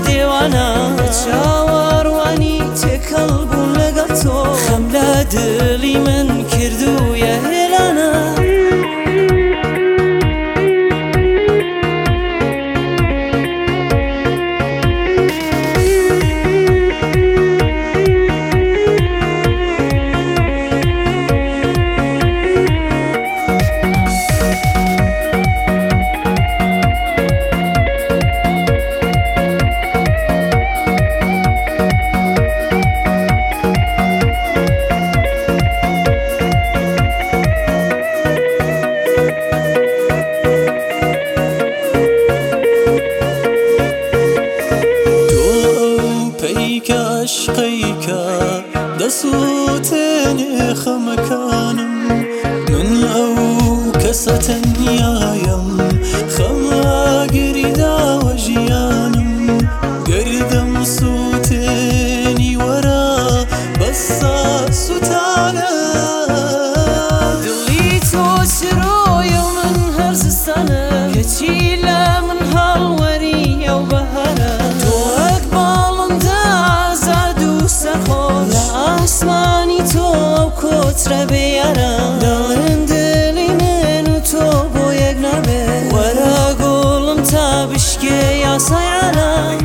دێوانە چاوەڕوانی تێکەڵ بوون لەگەڵ تۆ خەم لە دڵی من کردوویە هێلانە عشقيكا دسوتني خمكانم من أو كسة يايم خما قريدا وجيانم قردم صوتني ورا بس سوتانا دلي توسرو يوم هرز السنة كتيلة من هالوري وبهرة توك آسمانی تو کتر بیارم دلم دلی منو تو با یک نبه ورا گلم تبشکه یا سیارم